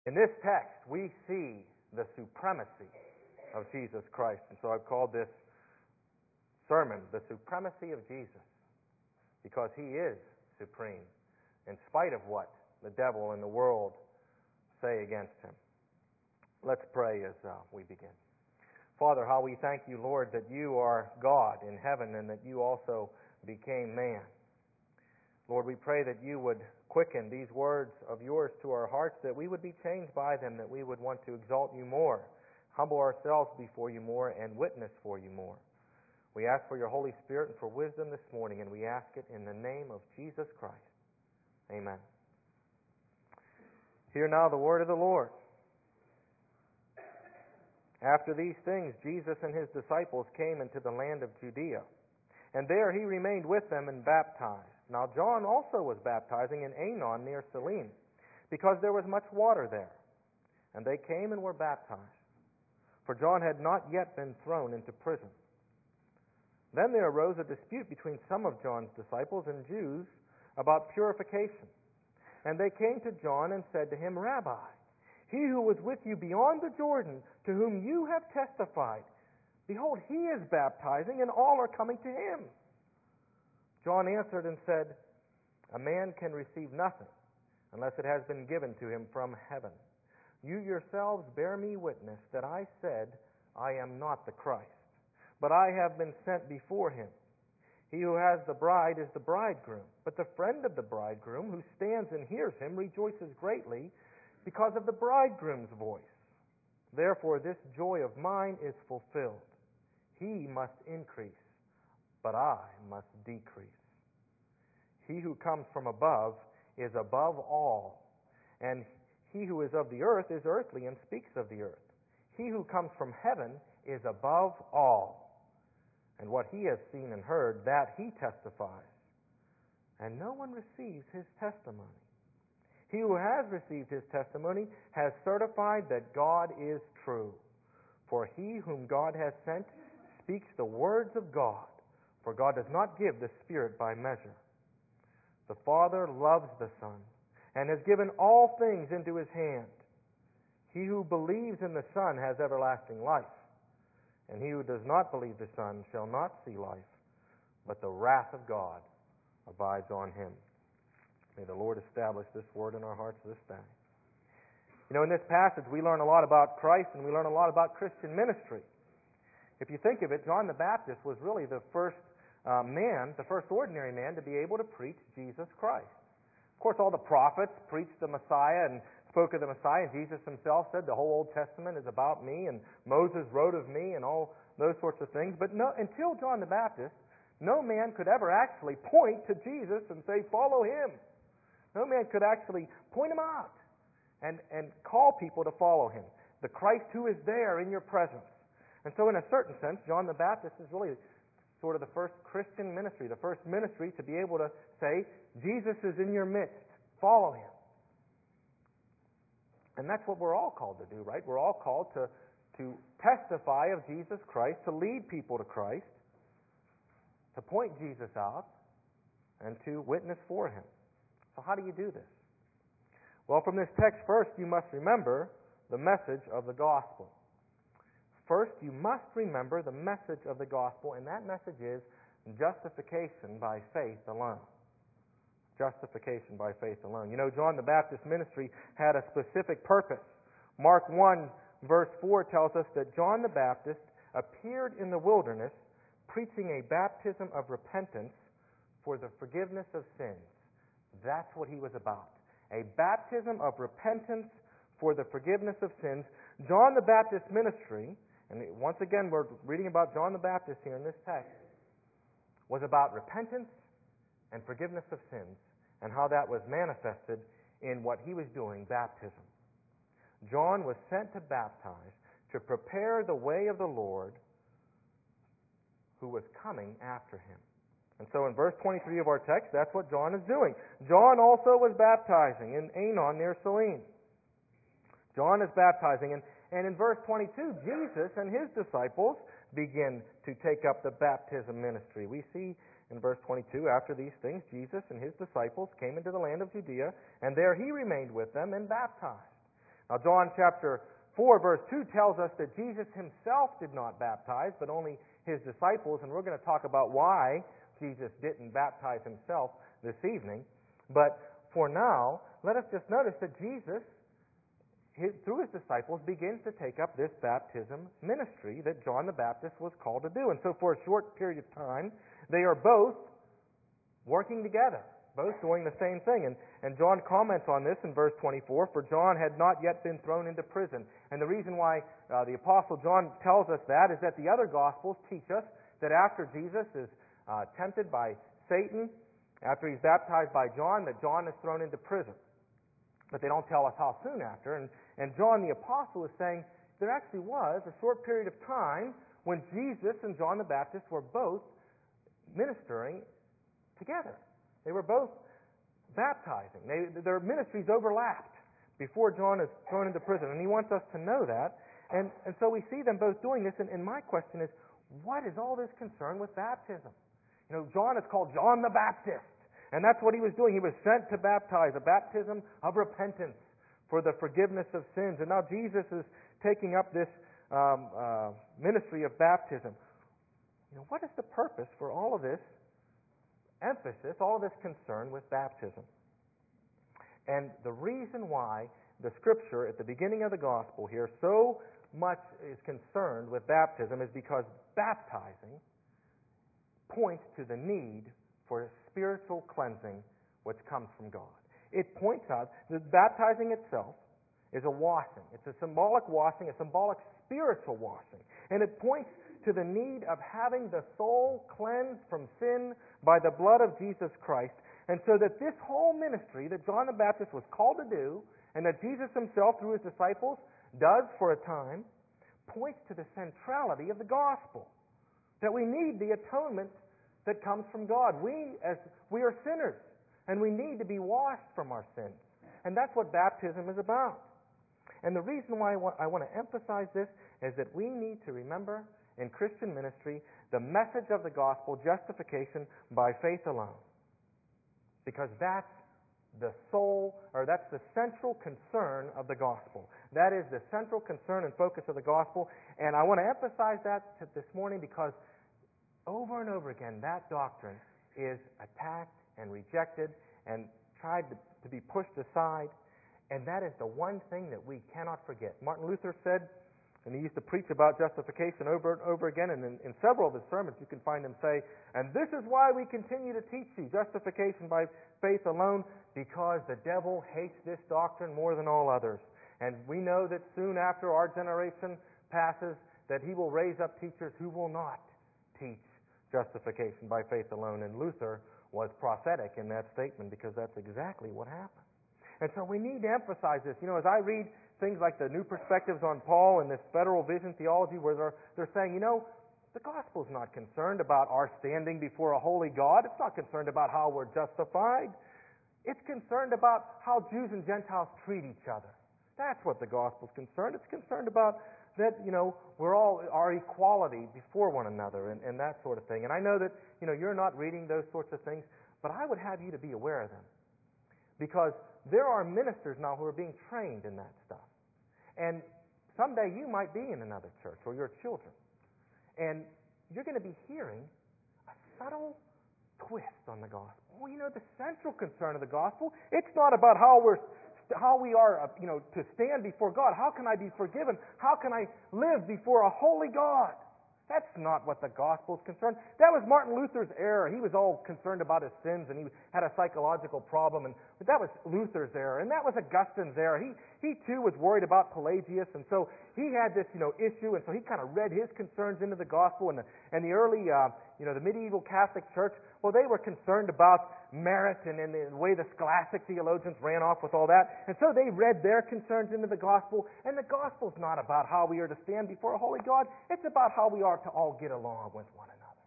In this text, we see the supremacy of Jesus Christ. And so I've called this sermon, The Supremacy of Jesus, because He is supreme, in spite of what the devil and the world say against Him. Let's pray as we begin. Father, how we thank You, Lord, that You are God in heaven and that You also became man. Lord, we pray that You would quicken these words of Yours to our hearts, that we would be changed by them, that we would want to exalt You more, humble ourselves before You more, and witness for You more. We ask for Your Holy Spirit and for wisdom this morning, and we ask it in the name of Jesus Christ. Amen. Hear now the word of the Lord. After these things, Jesus and His disciples came into the land of Judea, and there He remained with them and baptized. Now John also was baptizing in Aenon near Salim, because there was much water there. And they came and were baptized, for John had not yet been thrown into prison. Then there arose a dispute between some of John's disciples and Jews about purification. And they came to John and said to him, Rabbi, he who was with you beyond the Jordan, to whom you have testified, behold, he is baptizing, and all are coming to him. John answered and said, a man can receive nothing unless it has been given to him from heaven. You yourselves bear me witness that I said, I am not the Christ, but I have been sent before him. He who has the bride is the bridegroom, but the friend of the bridegroom who stands and hears him rejoices greatly because of the bridegroom's voice. Therefore this joy of mine is fulfilled. He must increase, but I must decrease. He who comes from above is above all, and he who is of the earth is earthly and speaks of the earth. He who comes from heaven is above all, and what he has seen and heard, that he testifies, and no one receives his testimony. He who has received his testimony has certified that God is true. For he whom God has sent speaks the words of God, for God does not give the Spirit by measure. The Father loves the Son, and has given all things into His hand. He who believes in the Son has everlasting life, and he who does not believe the Son shall not see life, but the wrath of God abides on him. May the Lord establish this word in our hearts this day. You know, in this passage we learn a lot about Christ, and we learn a lot about Christian ministry. If you think of it, John the Baptist was really the first the first ordinary man to be able to preach Jesus Christ. Of course, all the prophets preached the Messiah and spoke of the Messiah, and Jesus Himself said the whole Old Testament is about me, and Moses wrote of me, and all those sorts of things. But until John the Baptist, no man could ever actually point to Jesus and say, follow Him. No man could actually point Him out and call people to follow Him. The Christ who is there in your presence. And so in a certain sense, John the Baptist is really sort of the first Christian ministry, the first ministry to be able to say, Jesus is in your midst, follow Him. And that's what we're all called to do, right? We're all called to testify of Jesus Christ, to lead people to Christ, to point Jesus out, and to witness for Him. So how do you do this? Well, from this text, first you must remember the message of the gospel. First, you must remember the message of the gospel, and that message is justification by faith alone. Justification by faith alone. You know, John the Baptist's ministry had a specific purpose. Mark 1, verse 4 tells us that John the Baptist appeared in the wilderness preaching a baptism of repentance for the forgiveness of sins. That's what he was about. A baptism of repentance for the forgiveness of sins. John the Baptist's ministry, and once again we're reading about John the Baptist here in this text, was about repentance and forgiveness of sins, and how that was manifested in what he was doing, baptism. John was sent to baptize, to prepare the way of the Lord who was coming after him. And so in verse 23 of our text, that's what John is doing. John also was baptizing in Aenon near Salim. John is baptizing, and in verse 22, Jesus and His disciples begin to take up the baptism ministry. We see in verse 22, after these things, Jesus and His disciples came into the land of Judea, and there He remained with them and baptized. Now, John chapter 4, verse 2 tells us that Jesus himself did not baptize, but only his disciples, and we're going to talk about why Jesus didn't baptize himself this evening. But for now, let us just notice that Jesus, through his disciples, begins to take up this baptism ministry that John the Baptist was called to do. And so for a short period of time, they are both working together, both doing the same thing. And John comments on this in verse 24, "For John had not yet been thrown into prison." And the reason why the Apostle John tells us that is that the other Gospels teach us that after Jesus is tempted by Satan, after he's baptized by John, that John is thrown into prison. But they don't tell us how soon after. And John the Apostle is saying there actually was a short period of time when Jesus and John the Baptist were both ministering together. They were both baptizing. Their ministries overlapped before John is thrown into prison. And he wants us to know that. And so we see them both doing this. And my question is, what is all this concern with baptism? You know, John is called John the Baptist. And that's what he was doing. He was sent to baptize, a baptism of repentance for the forgiveness of sins. And now Jesus is taking up this ministry of baptism. You know, what is the purpose for all of this emphasis, all of this concern with baptism? And the reason why the Scripture at the beginning of the Gospel here so much is concerned with baptism is because baptizing points to the need for spiritual cleansing which comes from God. It points out that baptizing itself is a washing. It's a symbolic washing, a symbolic spiritual washing. And it points to the need of having the soul cleansed from sin by the blood of Jesus Christ. And so that this whole ministry that John the Baptist was called to do, and that Jesus himself through his disciples does for a time, points to the centrality of the gospel. That we need the atonement that comes from God. We are sinners, and we need to be washed from our sins. And that's what baptism is about. And the reason why I want to emphasize this is that we need to remember in Christian ministry the message of the gospel, justification by faith alone. Because that's the soul, or that's the central concern of the gospel. That is the central concern and focus of the gospel. And I want to emphasize that this morning because over and over again, that doctrine is attacked and rejected and tried to be pushed aside. And that is the one thing that we cannot forget. Martin Luther said, and he used to preach about justification over and over again, and in several of his sermons you can find him say, "And this is why we continue to teach you justification by faith alone, because the devil hates this doctrine more than all others. And we know that soon after our generation passes, that he will raise up teachers who will not teach justification by faith alone." And Luther was prophetic in that statement because that's exactly what happened. And so we need to emphasize this. You know, as I read things like the New Perspectives on Paul and this Federal Vision Theology, where they're saying, you know, the gospel's not concerned about our standing before a holy God. It's not concerned about how we're justified. It's concerned about how Jews and Gentiles treat each other. That's what the gospel's concerned. It's concerned about that, you know, we're all our equality before one another and that sort of thing. And I know that, you know, you're not reading those sorts of things, but I would have you to be aware of them. Because there are ministers now who are being trained in that stuff. And someday you might be in another church, or your children. And you're going to be hearing a subtle twist on the gospel. Well, you know, the central concern of the gospel, it's not about how we are, you know, to stand before God. How can I be forgiven? How can I live before a holy God? That's not what the gospel is concerned. That was Martin Luther's error. He was all concerned about his sins, and he had a psychological problem. But that was Luther's error, and that was Augustine's error. He too was worried about Pelagius, and so he had this, you know, issue, and so he kind of read his concerns into the gospel. And the early, the medieval Catholic Church, well, they were concerned about merit and the way the scholastic theologians ran off with all that. And so they read their concerns into the gospel. And the gospel's not about how we are to stand before a holy God. It's about how we are to all get along with one another.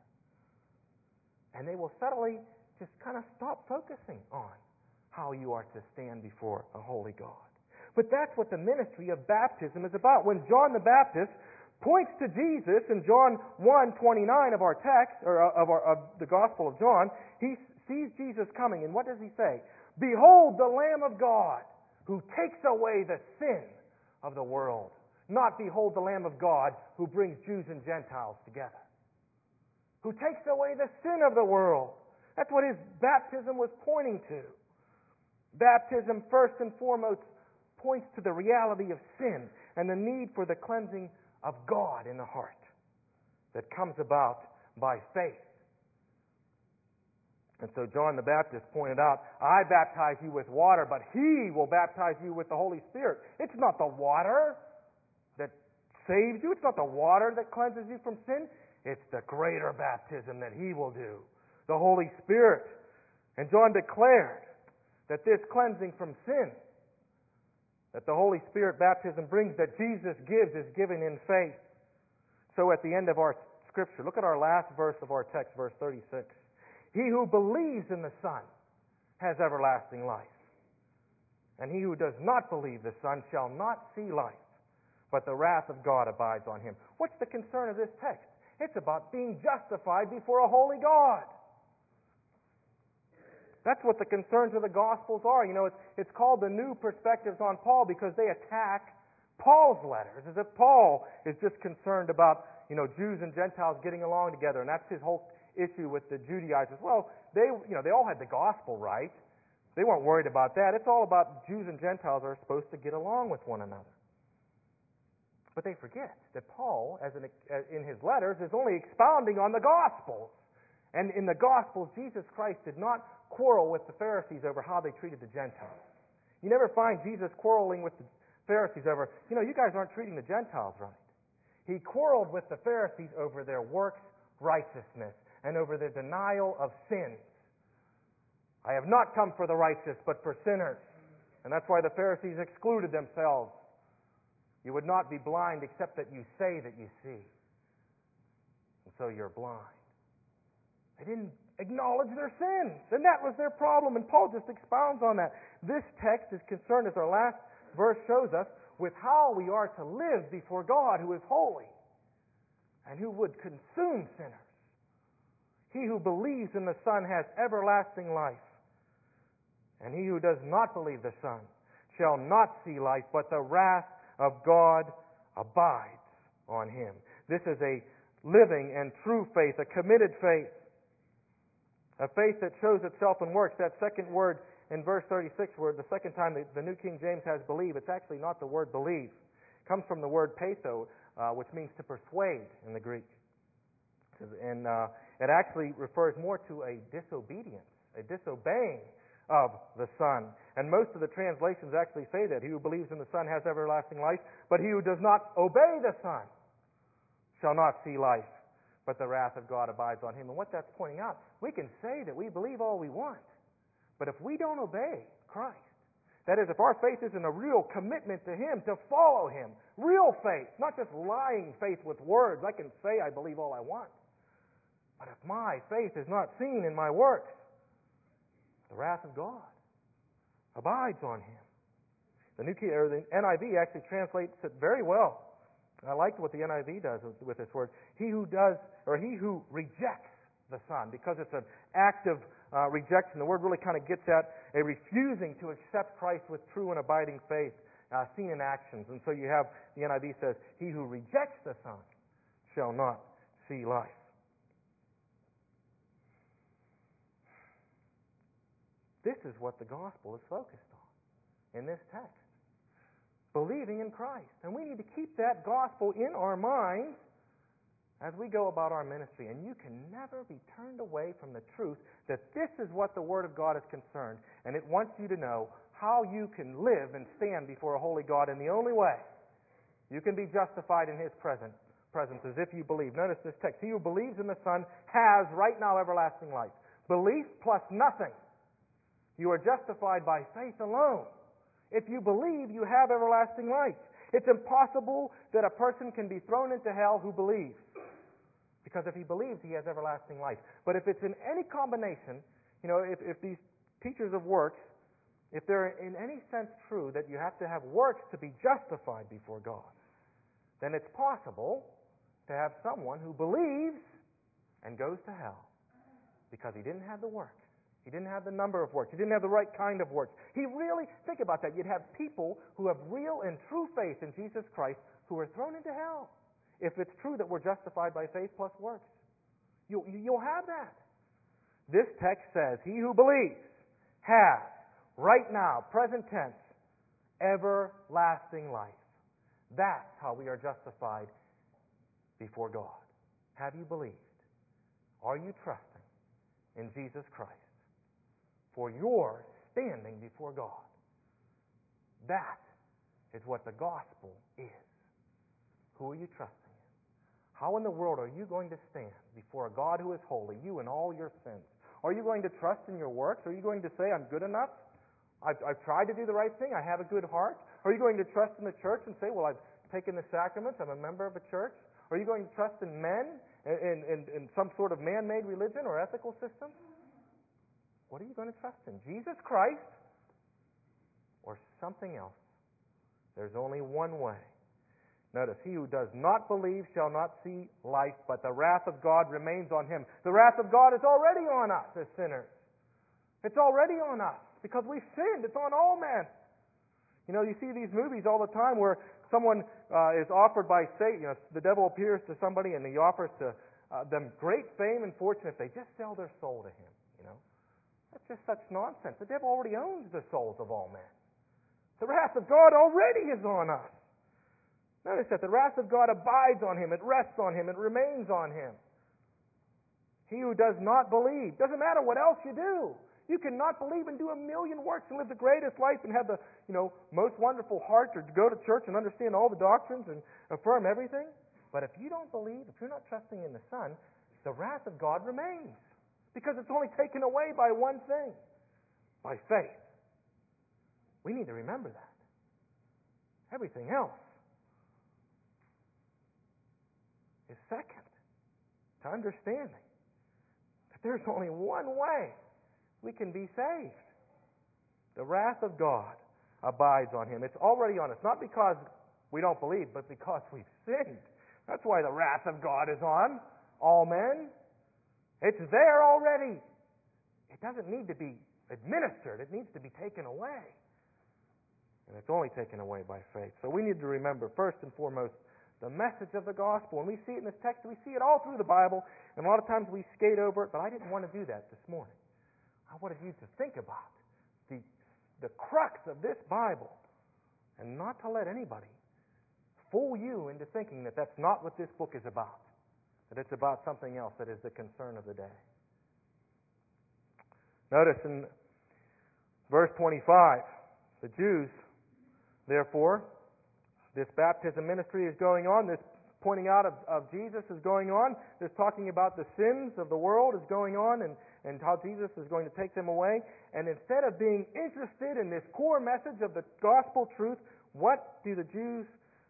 And they will subtly just kind of stop focusing on how you are to stand before a holy God. But that's what the ministry of baptism is about. When John the Baptist points to Jesus in John 1:29 of our text, or of the Gospel of John, he sees Jesus coming, and what does he say? "Behold the Lamb of God who takes away the sin of the world, not behold the Lamb of God who brings Jews and Gentiles together, who takes away the sin of the world. That's what his baptism was pointing to. Baptism, first and foremost, points to the reality of sin and the need for the cleansing of God in the heart that comes about by faith. And so John the Baptist pointed out, I baptize you with water, but he will baptize you with the Holy Spirit. It's not the water that saves you. It's not the water that cleanses you from sin. It's the greater baptism that he will do, the Holy Spirit. And John declared that this cleansing from sin that the Holy Spirit baptism brings, that Jesus gives, is given in faith. So at the end of our scripture, look at our last verse of our text, verse 36. He who believes in the Son has everlasting life. And he who does not believe the Son shall not see life, but the wrath of God abides on him. What's the concern of this text? It's about being justified before a holy God. That's what the concerns of the Gospels are. You know, it's called the New Perspectives on Paul because they attack Paul's letters, as if Paul is just concerned about, Jews and Gentiles getting along together, and that's his whole issue with the Judaizers. Well, they all had the gospel right. They weren't worried about that. It's all about Jews and Gentiles are supposed to get along with one another. But they forget that Paul, in his letters, is only expounding on the Gospels. And in the Gospels, Jesus Christ did not quarrel with the Pharisees over how they treated the Gentiles. You never find Jesus quarreling with the Pharisees over, you guys aren't treating the Gentiles right. He quarreled with the Pharisees over their works righteousness and over their denial of sins. I have not come for the righteous, but for sinners. And that's why the Pharisees excluded themselves. You would not be blind except that you say that you see. And so you're blind. They didn't acknowledge their sins, and that was their problem, and Paul just expounds on that. This text is concerned, as our last verse shows us, with how we are to live before God who is holy and who would consume sinners. He who believes in the Son has everlasting life, and he who does not believe the Son shall not see life, but the wrath of God abides on him. This is a living and true faith, a committed faith. A faith that shows itself in works. That second word in verse 36, where the second time the New King James has believe, it's actually not the word believe. It comes from the word peitho, which means to persuade in the Greek. And it actually refers more to a disobedience, a disobeying of the Son. And most of the translations actually say that. He who believes in the Son has everlasting life, but he who does not obey the Son shall not see life, but the wrath of God abides on him. And what that's pointing out, we can say that we believe all we want, but if we don't obey Christ, that is, if our faith isn't a real commitment to Him, to follow Him, real faith, not just lying faith with words, I can say I believe all I want, but if my faith is not seen in my works, the wrath of God abides on him. The NIV actually translates it very well. I like what the NIV does with this word. He who rejects the Son, because it's an active rejection. The word really kind of gets at a refusing to accept Christ with true and abiding faith, seen in actions. And so you have, the NIV says, he who rejects the Son shall not see life. This is what the gospel is focused on in this text. Believing in Christ. And we need to keep that gospel in our minds as we go about our ministry. And you can never be turned away from the truth that this is what the Word of God is concerned. And it wants you to know how you can live and stand before a holy God in the only way you can be justified in His presence is if you believe. Notice this text. He who believes in the Son has right now everlasting life. Belief plus nothing. You are justified by faith alone. If you believe, you have everlasting life. It's impossible that a person can be thrown into hell who believes. Because if he believes, he has everlasting life. But if it's in any combination, if these teachers of works, if they're in any sense true that you have to have works to be justified before God, then it's possible to have someone who believes and goes to hell because he didn't have the work. He didn't have the number of works. He didn't have the right kind of works. He really, think about that. You'd have people who have real and true faith in Jesus Christ who are thrown into hell if it's true that we're justified by faith plus works. You'll have that. This text says, he who believes has, right now, present tense, everlasting life. That's how we are justified before God. Have you believed? Are you trusting in Jesus Christ for your standing before God? That is what the gospel is. Who are you trusting in? How in the world are you going to stand before a God who is holy, you and all your sins? Are you going to trust in your works? Are you going to say, I'm good enough? I've tried to do the right thing. I have a good heart. Are you going to trust in the church and say, well, I've taken the sacraments. I'm a member of a church. Are you going to trust in men, in some sort of man-made religion or ethical system? What are you going to trust in? Jesus Christ or something else? There's only one way. Notice, he who does not believe shall not see life, but the wrath of God remains on him. The wrath of God is already on us as sinners. It's already on us because we've sinned. It's on all men. You know, you see these movies all the time where someone is offered by Satan. You know, the devil appears to somebody and he offers to them great fame and fortune if they just sell their soul to him. You know, that's just such nonsense. The devil already owns the souls of all men. The wrath of God already is on us. Notice that the wrath of God abides on him. It rests on him. It remains on him. He who does not believe, doesn't matter what else you do. You cannot believe and do a million works and live the greatest life and have the, most wonderful heart, or go to church and understand all the doctrines and affirm everything. But if you don't believe, if you're not trusting in the Son, the wrath of God remains. Because it's only taken away by one thing, by faith. We need to remember that. Everything else is second to understanding that there's only one way we can be saved. The wrath of God abides on him. It's already on us, not because we don't believe, but because we've sinned. That's why the wrath of God is on all men. It's there already. It doesn't need to be administered. It needs to be taken away. And it's only taken away by faith. So we need to remember, first and foremost, the message of the gospel. When we see it in this text, we see it all through the Bible, and a lot of times we skate over it, but I didn't want to do that this morning. I wanted you to think about the crux of this Bible and not to let anybody fool you into thinking that that's not what this book is about, that it's about something else that is the concern of the day. Notice in verse 25, the Jews, therefore, this baptism ministry is going on, this pointing out of Jesus is going on, this talking about the sins of the world is going on, and how Jesus is going to take them away. And instead of being interested in this core message of the gospel truth, what do the Jews,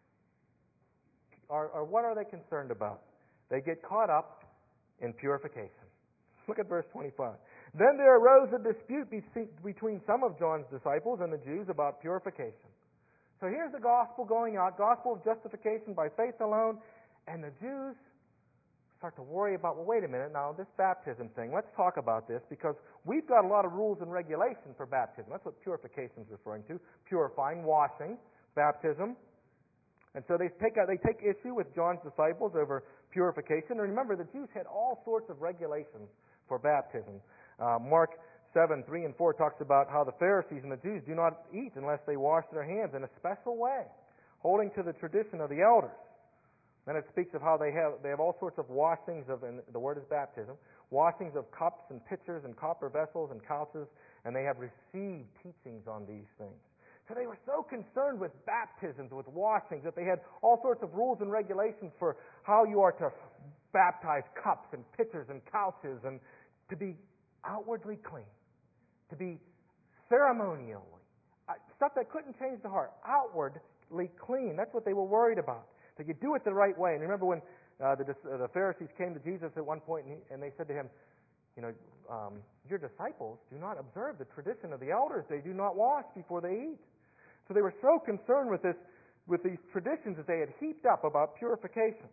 or what are they concerned about? They get caught up in purification. Look at verse 25. Then there arose a dispute between some of John's disciples and the Jews about purification. So here's the gospel going out, gospel of justification by faith alone, and the Jews start to worry about, well, wait a minute, now this baptism thing, let's talk about this, because we've got a lot of rules and regulations for baptism. That's what purification is referring to, purifying, washing, baptism. And so they take issue with John's disciples over purification. And remember, the Jews had all sorts of regulations for baptism. Mark 7, 3 and 4 talks about how the Pharisees and the Jews do not eat unless they wash their hands in a special way, holding to the tradition of the elders. Then it speaks of how they have all sorts of washings of, and the word is baptism, washings of cups and pitchers and copper vessels and couches, and they have received teachings on these things. So they were so concerned with baptisms, with washings, that they had all sorts of rules and regulations for how you are to baptize cups and pitchers and couches, and to be outwardly clean, to be ceremonially, stuff that couldn't change the heart, outwardly clean. That's what they were worried about, that you do it the right way. And remember when the Pharisees came to Jesus at one point and they said to him, your disciples do not observe the tradition of the elders. They do not wash before they eat. So they were so concerned with these traditions that they had heaped up about purification.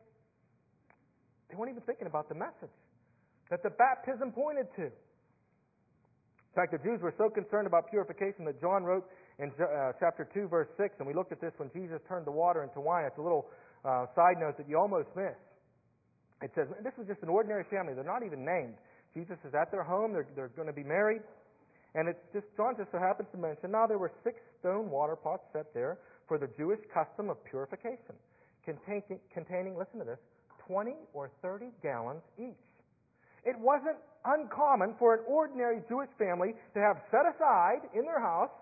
They weren't even thinking about the message that the baptism pointed to. In fact, the Jews were so concerned about purification that John wrote in chapter 2, verse 6, and we looked at this when Jesus turned the water into wine. It's a little side note that you almost miss. It says, this was just an ordinary family. They're not even named. Jesus is at their home. They're going to be married. And it's just John just so happens to mention, now there were 6 stone water pots set there for the Jewish custom of purification, containing, listen to this, 20 or 30 gallons each. It wasn't uncommon for an ordinary Jewish family to have set aside in their house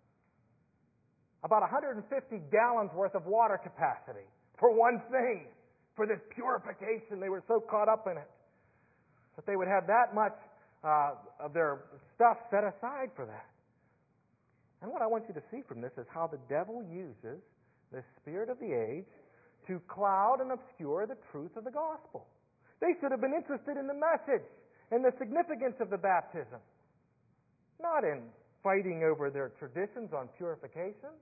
about 150 gallons worth of water capacity for one thing, for this purification. They were so caught up in it that they would have that much of their stuff set aside for that. And what I want you to see from this is how the devil uses the spirit of the age to cloud and obscure the truth of the gospel. They should have been interested in the message and the significance of the baptism, not in fighting over their traditions on purification.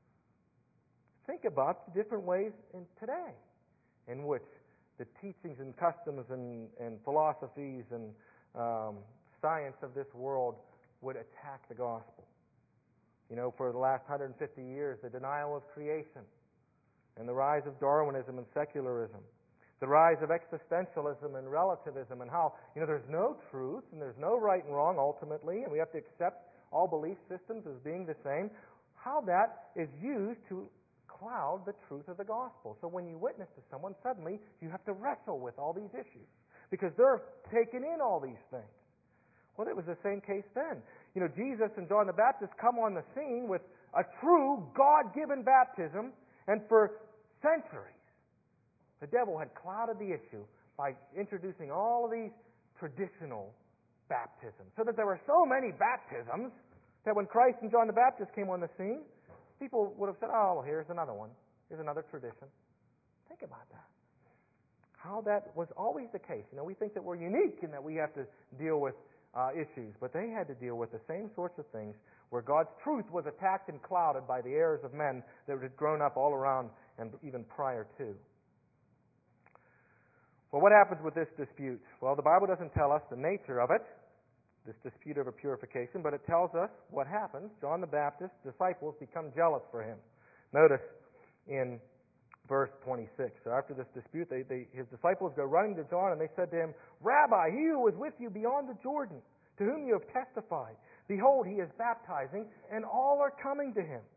Think about the different ways in today in which the teachings and customs and philosophies and science of this world would attack the gospel. You know, for the last 150 years, the denial of creation and the rise of Darwinism and secularism, the rise of existentialism and relativism, and how, you know, there's no truth and there's no right and wrong ultimately, and we have to accept all belief systems as being the same, how that is used to cloud the truth of the gospel. So when you witness to someone, suddenly you have to wrestle with all these issues because they're taking in all these things. Well, it was the same case then. You know, Jesus and John the Baptist come on the scene with a true God-given baptism, and for centuries, the devil had clouded the issue by introducing all of these traditional baptisms, so that there were so many baptisms that when Christ and John the Baptist came on the scene, people would have said, oh, well, here's another one. Here's another tradition. Think about that. How that was always the case. You know, we think that we're unique and that we have to deal with issues, but they had to deal with the same sorts of things where God's truth was attacked and clouded by the errors of men that had grown up all around and even prior to. Well, what happens with this dispute? Well, the Bible doesn't tell us the nature of it, this dispute over purification, but it tells us what happens. John the Baptist's disciples become jealous for him. Notice in verse 26. So after this dispute, his disciples go running to John, and they said to him, Rabbi, he who was with you beyond the Jordan, to whom you have testified, behold, he is baptizing, and all are coming to him.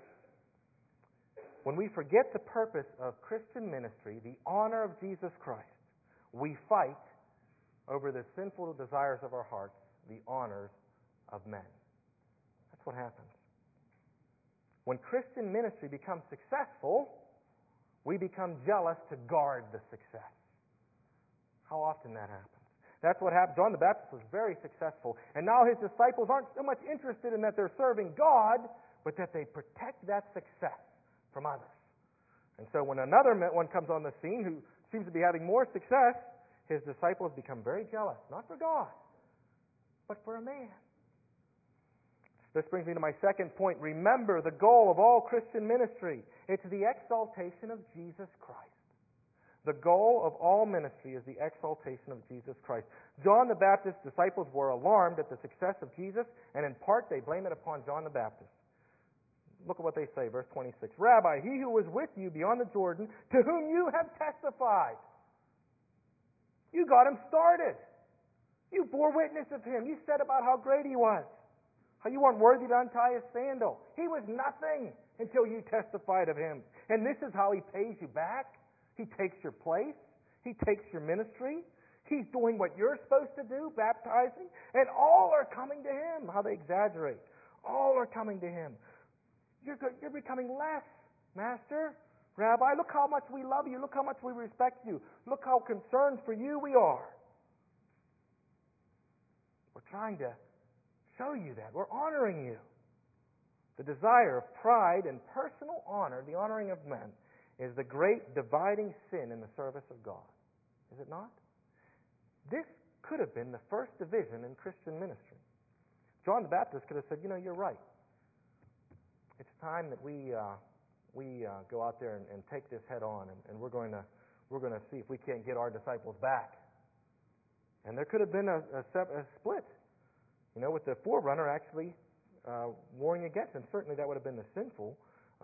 When we forget the purpose of Christian ministry, the honor of Jesus Christ, we fight over the sinful desires of our hearts, the honors of men. That's what happens. When Christian ministry becomes successful, we become jealous to guard the success. How often that happens. That's what happened. John the Baptist was very successful, and now his disciples aren't so much interested in that they're serving God, but that they protect that success from others. And so when another one comes on the scene who seems to be having more success, his disciples become very jealous, not for God, but for a man. This brings me to my second point. Remember the goal of all Christian ministry. It's the exaltation of Jesus Christ. The goal of all ministry is the exaltation of Jesus Christ. John the Baptist's disciples were alarmed at the success of Jesus, and in part they blame it upon John the Baptist. Look at what they say, verse 26. Rabbi, he who was with you beyond the Jordan, to whom you have testified. You got him started. You bore witness of him. You said about how great he was. How you weren't worthy to untie his sandal. He was nothing until you testified of him. And this is how he pays you back. He takes your place. He takes your ministry. He's doing what you're supposed to do, baptizing. And all are coming to him. How they exaggerate. All are coming to him. You're becoming less, Master, Rabbi. Look how much we love you. Look how much we respect you. Look how concerned for you we are. We're trying to show you that. We're honoring you. The desire of pride and personal honor, the honoring of men, is the great dividing sin in the service of God. Is it not? This could have been the first division in Christian ministry. John the Baptist could have said, you're right. It's time that we go out there and take this head on, and we're going to see if we can't get our disciples back. And there could have been a split. With the forerunner actually warning against, and certainly that would have been the sinful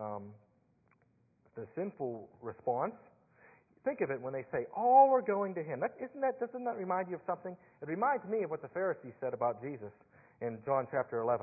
response. Think of it when they say, all are going to him. Doesn't that remind you of something? It reminds me of what the Pharisees said about Jesus in John chapter 11.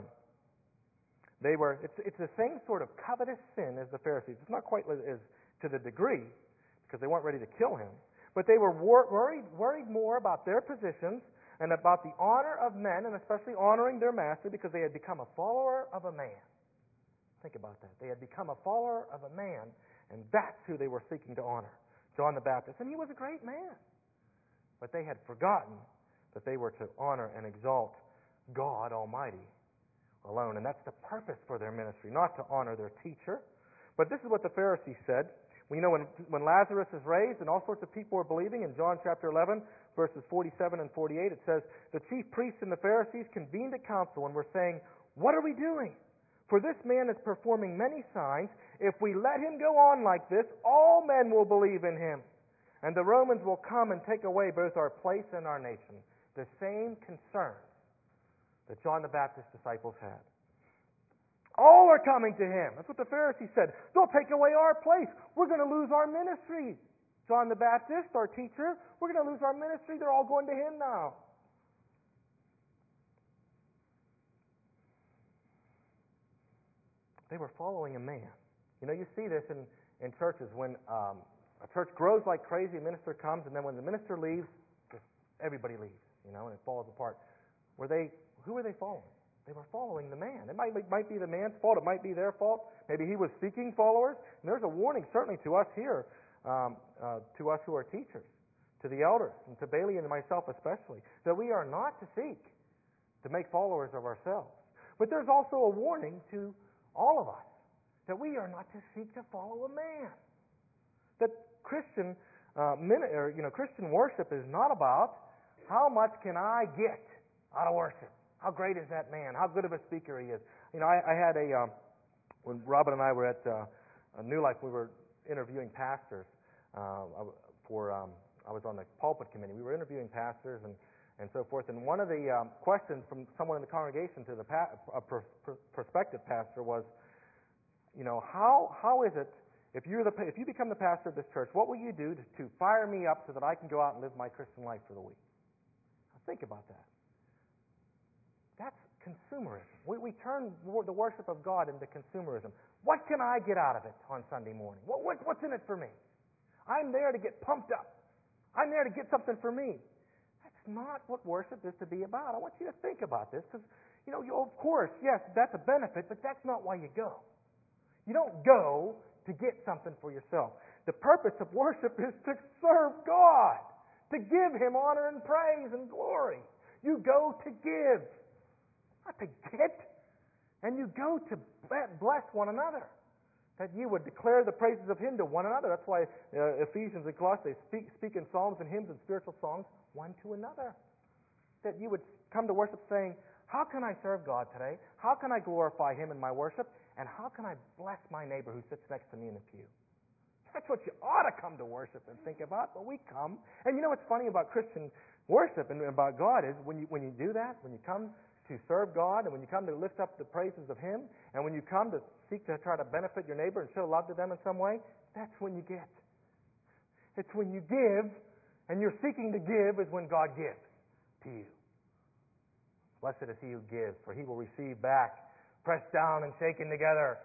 It's the same sort of covetous sin as the Pharisees. It's not quite as to the degree, because they weren't ready to kill him. But they were worried more about their positions and about the honor of men, and especially honoring their master, because they had become a follower of a man. Think about that. They had become a follower of a man, and that's who they were seeking to honor. John the Baptist. And he was a great man. But they had forgotten that they were to honor and exalt God Almighty alone. And that's the purpose for their ministry, not to honor their teacher. But this is what the Pharisees said. We know when Lazarus is raised and all sorts of people are believing, in John chapter 11, verses 47 and 48, it says, the chief priests and the Pharisees convened a council and were saying, what are we doing? For this man is performing many signs. If we let him go on like this, all men will believe in him. And the Romans will come and take away both our place and our nation. The same concerns that John the Baptist's disciples had. All are coming to him. That's what the Pharisees said. They'll take away our place. We're going to lose our ministry. John the Baptist, our teacher, we're going to lose our ministry. They're all going to him now. They were following a man. You see this in churches when a church grows like crazy, a minister comes, and then when the minister leaves, just everybody leaves, and it falls apart. Who were they following? They were following the man. It might be the man's fault. It might be their fault. Maybe he was seeking followers. And there's a warning certainly to us here, to us who are teachers, to the elders, and to Bailey and myself especially, that we are not to seek to make followers of ourselves. But there's also a warning to all of us, that we are not to seek to follow a man. That Christian Christian worship is not about how much can I get out of worship. How great is that man? How good of a speaker he is. I had when Robin and I were at New Life, we were interviewing pastors. I was on the pulpit committee. We were interviewing pastors and so forth. And one of the questions from someone in the congregation to the prospective pastor was, how is it if you become the pastor of this church, what will you do to fire me up so that I can go out and live my Christian life for the week? Now think about that. That's consumerism. We turn the worship of God into consumerism. What can I get out of it on Sunday morning? What's in it for me? I'm there to get pumped up. I'm there to get something for me. That's not what worship is to be about. I want you to think about this because, of course, yes, that's a benefit, but that's not why you go. You don't go to get something for yourself. The purpose of worship is to serve God, to give Him honor and praise and glory. You go to give, not to get. And you go to bless one another, that you would declare the praises of Him to one another. That's why Ephesians and Colossians speak in psalms and hymns and spiritual songs one to another. That you would come to worship saying, how can I serve God today? How can I glorify Him in my worship? And how can I bless my neighbor who sits next to me in the pew? That's what you ought to come to worship and think about, but we come. And what's funny about Christian worship and about God is when you do that, when you come to serve God, and when you come to lift up the praises of Him, and when you come to seek to try to benefit your neighbor and show love to them in some way, that's when you get. It's when you give, and you're seeking to give is when God gives to you. Blessed is he who gives, for he will receive back, pressed down and shaken together.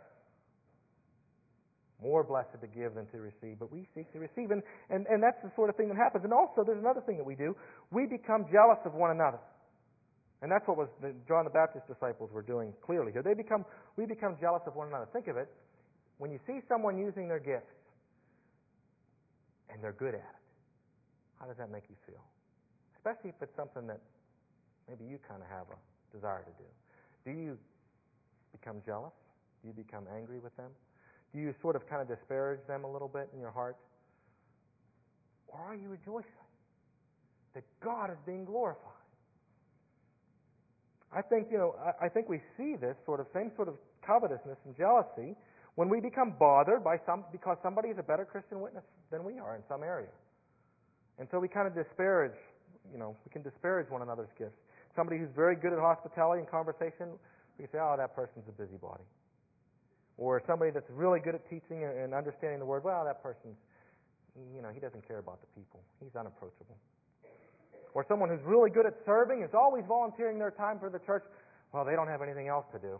More blessed to give than to receive, but we seek to receive. And that's the sort of thing that happens. And also, there's another thing that we do. We become jealous of one another. And that's what John the Baptist's disciples were doing clearly here. We become jealous of one another. Think of it. When you see someone using their gifts, and they're good at it, how does that make you feel? Especially if it's something that maybe you kind of have a desire to do. Do you become jealous? Do you become angry with them? Do you sort of kind of disparage them a little bit in your heart? Or are you rejoicing that God is being glorified? I think we see this same sort of covetousness and jealousy when we become bothered because somebody is a better Christian witness than we are in some area. And so we kind of disparage, we can disparage one another's gifts. Somebody who's very good at hospitality and conversation, we say, oh, that person's a busybody. Or somebody that's really good at teaching and understanding the Word, well, that person's, he doesn't care about the people. He's unapproachable. Or someone who's really good at serving, is always volunteering their time for the church, well, they don't have anything else to do.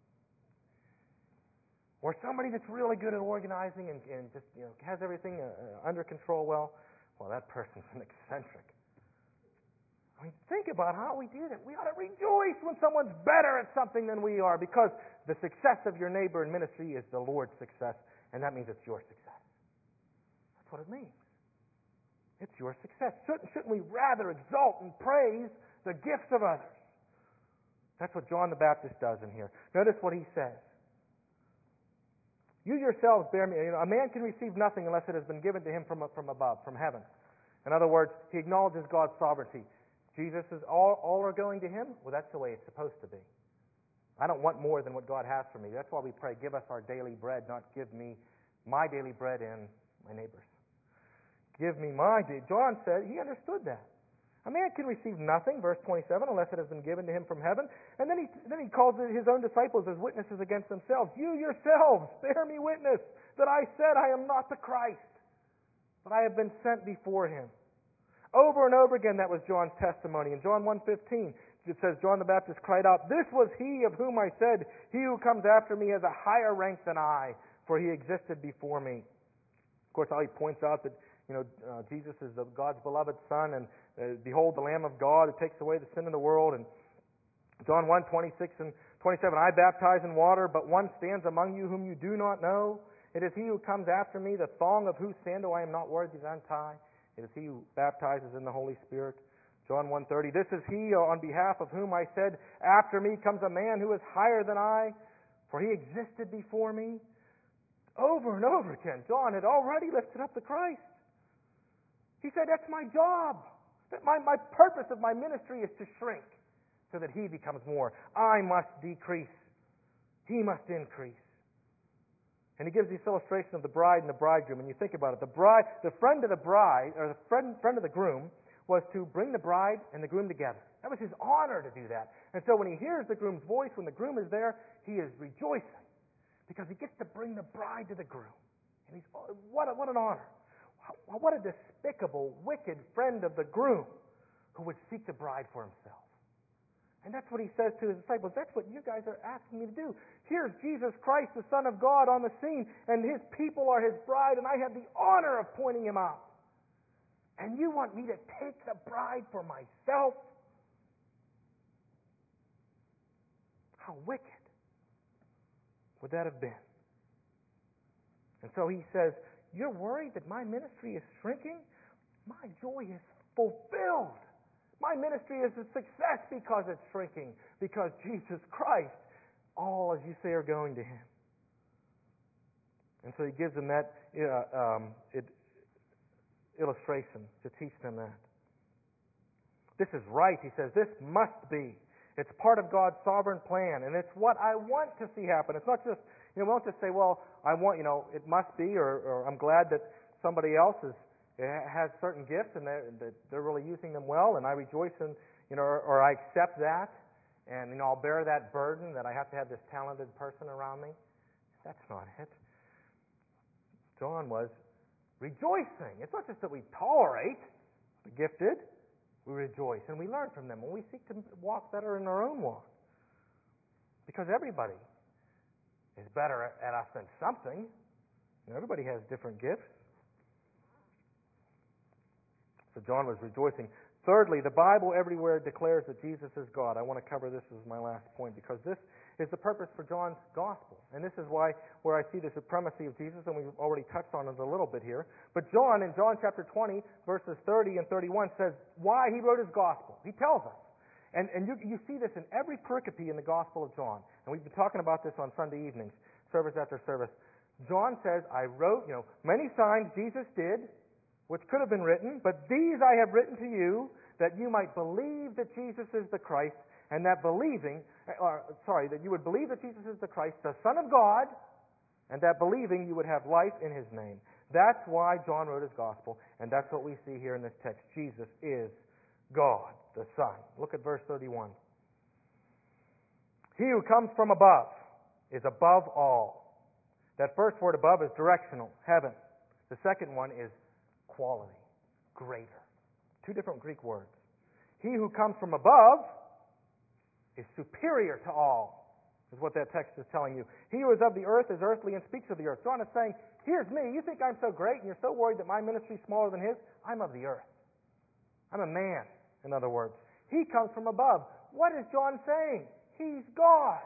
Or somebody that's really good at organizing and just has everything under control well, that person's an eccentric. Think about how we do that. We ought to rejoice when someone's better at something than we are, because the success of your neighbor in ministry is the Lord's success, and that means it's your success. That's what it means. It's your success. Shouldn't we rather exalt and praise the gifts of others? That's what John the Baptist does in here. Notice what he says. You yourselves bear me. A man can receive nothing unless it has been given to him from above, from heaven. In other words, he acknowledges God's sovereignty. Jesus is all are going to him? Well, that's the way it's supposed to be. I don't want more than what God has for me. That's why we pray, give us our daily bread, not give me my daily bread and my neighbor's. Give me my daily. John said he understood that. A man can receive nothing, verse 27, unless it has been given to him from heaven. And then he calls his own disciples as witnesses against themselves. You yourselves bear me witness that I said I am not the Christ, but I have been sent before him. Over and over again, that was John's testimony. In John 1:15, it says, John the Baptist cried out, this was he of whom I said, he who comes after me has a higher rank than I, for he existed before me. Of course, how he points out that Jesus is God's beloved Son, and behold, the Lamb of God who takes away the sin of the world. And John 1:26 and 27, I baptize in water, but one stands among you whom you do not know. It is he who comes after me, the thong of whose sandal I am not worthy to untie. It is he who baptizes in the Holy Spirit. John 1:30, this is he on behalf of whom I said, after me comes a man who is higher than I, for he existed before me. Over and over again, John had already lifted up the Christ. He said, that's my job. That my purpose of my ministry is to shrink so that he becomes more. I must decrease. He must increase. And he gives this illustration of the bride and the bridegroom. And you think about it, the friend of the bride, or the friend of the groom, was to bring the bride and the groom together. That was his honor to do that. And so when he hears the groom's voice, when the groom is there, he is rejoicing because he gets to bring the bride to the groom. And what an honor. What a despicable, wicked friend of the groom who would seek the bride for himself. And that's what he says to his disciples. That's what you guys are asking me to do. Here's Jesus Christ, the Son of God, on the scene, and his people are his bride, and I have the honor of pointing him out. And you want me to take the bride for myself? How wicked would that have been? And so he says, you're worried that my ministry is shrinking? My joy is fulfilled. My ministry is a success because it's shrinking, because Jesus Christ, all, as you say, are going to him. And so he gives them that illustration to teach them that. This is right, he says. This must be. It's part of God's sovereign plan, and it's what I want to see happen. It's not just, we won't just say, well, I want, it must be, or I'm glad that somebody else has certain gifts and they're really using them well, and I rejoice in, or I accept that, and I'll bear that burden that I have to have this talented person around me. That's not it. John was rejoicing. It's not just that we tolerate the gifted, we rejoice and we learn from them, and we seek to walk better in our own walk. Because everybody is better at us than something. Everybody has different gifts. So John was rejoicing. Thirdly, the Bible everywhere declares that Jesus is God. I want to cover this as my last point, because this is the purpose for John's gospel. And this is where I see the supremacy of Jesus, and we've already touched on it a little bit here. But John, in John chapter 20, verses 30 and 31, says why he wrote his gospel. He tells us. And you see this in every pericope in the Gospel of John. And we've been talking about this on Sunday evenings, service after service. John says, I wrote, many signs Jesus did, which could have been written, but these I have written to you, that you might believe that Jesus is the Christ, and that that you would believe that Jesus is the Christ, the Son of God, and that believing you would have life in his name. That's why John wrote his gospel, and that's what we see here in this text. Jesus is God, the Son. Look at verse 31. He who comes from above is above all. That first word above is directional, heaven. The second one is quality, greater. Two different Greek words. He who comes from above is superior to all, is what that text is telling you. He who is of the earth is earthly and speaks of the earth. John is saying, here's me. You think I'm so great and you're so worried that my ministry is smaller than his? I'm of the earth. I'm a man, in other words. He comes from above. What is John saying? He's God.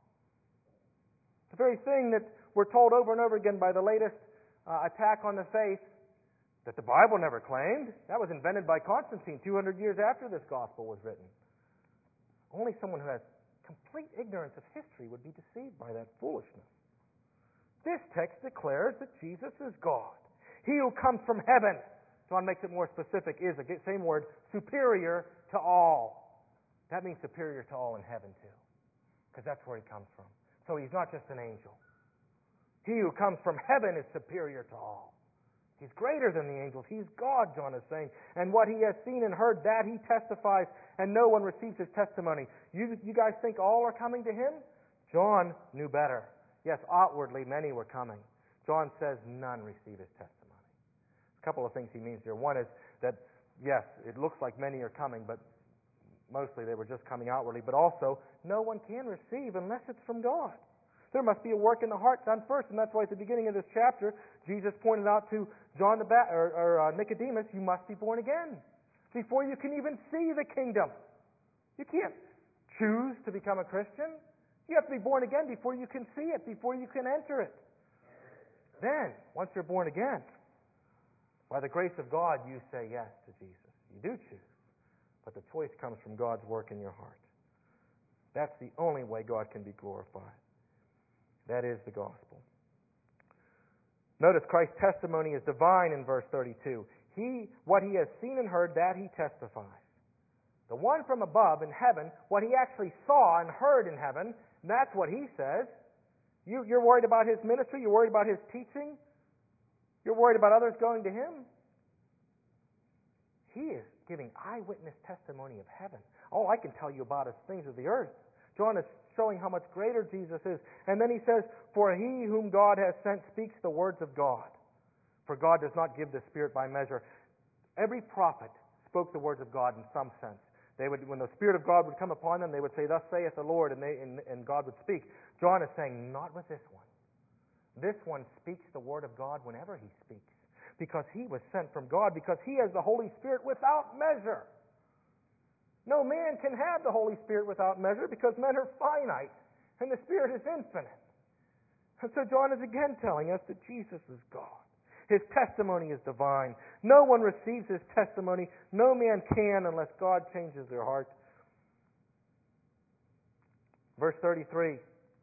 The very thing that we're told over and over again by the latest attack on the faith that the Bible never claimed. That was invented by Constantine 200 years after this gospel was written. Only someone who has complete ignorance of history would be deceived by that foolishness. This text declares that Jesus is God. He who comes from heaven, John makes it more specific, is the same word, superior to all. That means superior to all in heaven too, because that's where he comes from. So he's not just an angel. He who comes from heaven is superior to all. He's greater than the angels. He's God, John is saying. And what he has seen and heard, that he testifies, and no one receives his testimony. You guys think all are coming to him? John knew better. Yes, outwardly many were coming. John says none receive his testimony. A couple of things he means here. One is that, yes, it looks like many are coming, but mostly they were just coming outwardly. But also, no one can receive unless it's from God. There must be a work in the heart done first, and that's why at the beginning of this chapter, Jesus pointed out to John Nicodemus, you must be born again before you can even see the kingdom. You can't choose to become a Christian. You have to be born again before you can see it, before you can enter it. Then, once you're born again, by the grace of God, you say yes to Jesus. You do choose, but the choice comes from God's work in your heart. That's the only way God can be glorified. That is the gospel. Notice Christ's testimony is divine in verse 32. What he has seen and heard, that he testifies. The one from above in heaven, what he actually saw and heard in heaven, that's what he says. You're worried about his ministry? You're worried about his teaching? You're worried about others going to him? He is giving eyewitness testimony of heaven. All I can tell you about is things of the earth. John is showing how much greater Jesus is. And then he says, for he whom God has sent speaks the words of God. For God does not give the Spirit by measure. Every prophet spoke the words of God in some sense. When the Spirit of God would come upon them, they would say, thus saith the Lord, and God would speak. John is saying, not with this one. This one speaks the word of God whenever he speaks, because he was sent from God, because he has the Holy Spirit without measure. No man can have the Holy Spirit without measure, because men are finite and the Spirit is infinite. And so John is again telling us that Jesus is God. His testimony is divine. No one receives his testimony. No man can unless God changes their heart. Verse 33.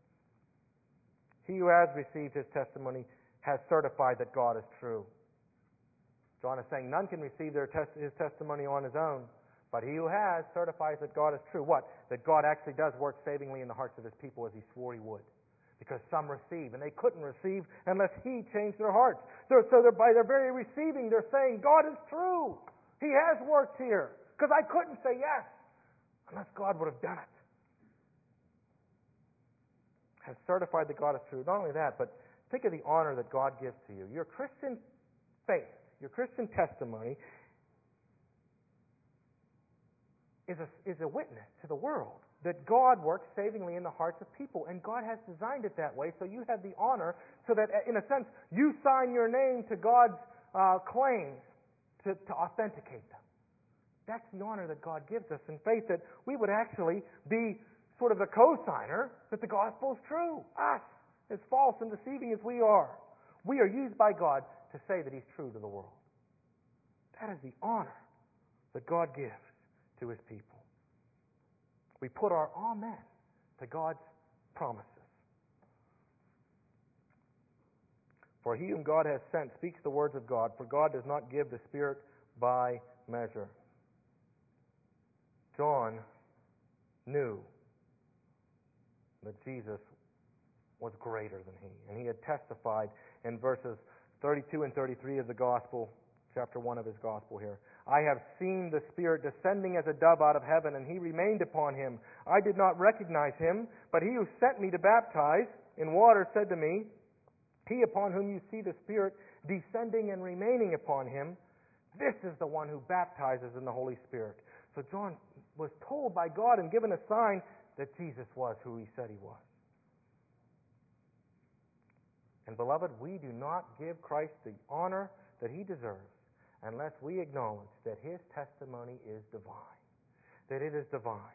He who has received his testimony has certified that God is true. John is saying none can receive his testimony on his own. But he who has certifies that God is true. What? That God actually does work savingly in the hearts of his people as he swore he would. Because some receive, and they couldn't receive unless he changed their hearts. So by their very receiving, they're saying, God is true. He has worked here. Because I couldn't say yes unless God would have done it. Has certified that God is true. Not only that, but think of the honor that God gives to you. Your Christian faith, your Christian testimony is a witness to the world that God works savingly in the hearts of people, and God has designed it that way, so you have the honor, so that in a sense you sign your name to God's claims to authenticate them. That's the honor that God gives us in faith, that we would actually be sort of the co-signer that the gospel is true. Us, as false and deceiving as we are used by God to say that He's true to the world. That is the honor that God gives to His people. We put our amen to God's promises. For he whom God has sent speaks the words of God, for God does not give the Spirit by measure. John knew that Jesus was greater than he, and he had testified in verses 32 and 33 of the Gospel chapter 1 of his gospel here. I have seen the Spirit descending as a dove out of heaven, and he remained upon him. I did not recognize him, but he who sent me to baptize in water said to me, He upon whom you see the Spirit descending and remaining upon him, this is the one who baptizes in the Holy Spirit. So John was told by God and given a sign that Jesus was who he said he was. And beloved, we do not give Christ the honor that he deserves unless we acknowledge that his testimony is divine, that it is divine.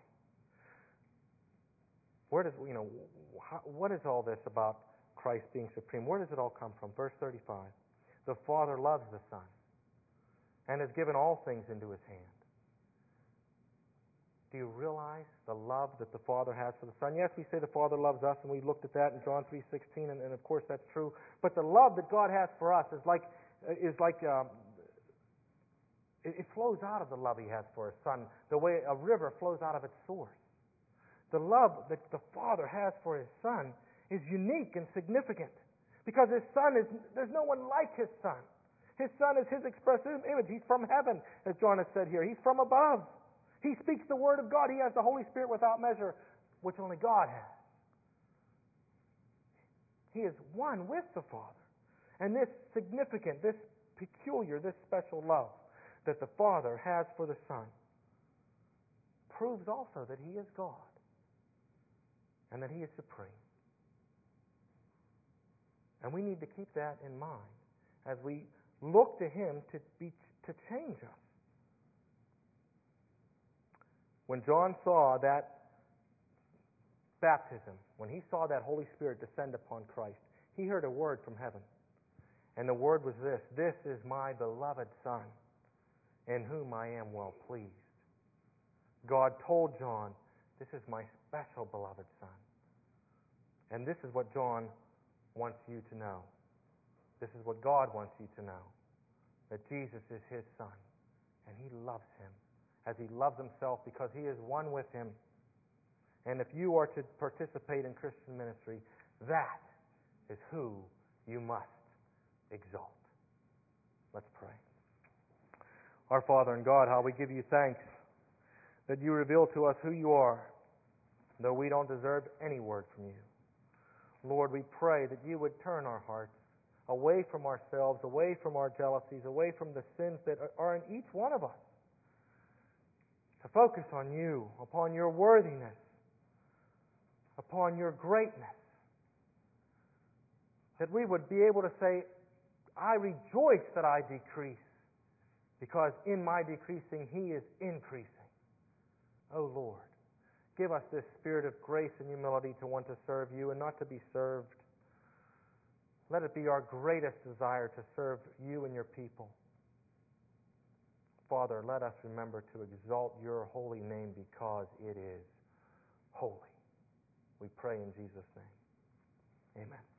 What is all this about Christ being supreme? Where does it all come from? Verse 35. The Father loves the Son and has given all things into his hand. Do you realize the love that the Father has for the Son? Yes, we say the Father loves us, and we looked at that in John 3:16, and of course that's true. But the love that God has for us it flows out of the love he has for his Son, the way a river flows out of its source. The love that the Father has for his Son is unique and significant, because his Son there's no one like his Son. His Son is his express image. He's from heaven, as John has said here. He's from above. He speaks the Word of God. He has the Holy Spirit without measure, which only God has. He is one with the Father. And this significant, this peculiar, this special love that the Father has for the Son proves also that he is God and that he is supreme. And we need to keep that in mind as we look to him to change us. When John saw that baptism, when he saw that Holy Spirit descend upon Christ, he heard a word from heaven. And the word was this: This is my beloved Son, in whom I am well pleased. God told John, this is my special beloved Son. And this is what John wants you to know. This is what God wants you to know. That Jesus is his Son, and he loves him as he loves himself, because he is one with him. And if you are to participate in Christian ministry, that is who you must exalt. Let's pray. Our Father and God, how we give you thanks that you reveal to us who you are, though we don't deserve any word from you. Lord, we pray that you would turn our hearts away from ourselves, away from our jealousies, away from the sins that are in each one of us, to focus on you, upon your worthiness, upon your greatness. That we would be able to say, I rejoice that I decrease, because in my decreasing he is increasing. Oh Lord, give us this spirit of grace and humility to want to serve you and not to be served. Let it be our greatest desire to serve you and your people. Father, let us remember to exalt your holy name, because it is holy. We pray in Jesus' name. Amen.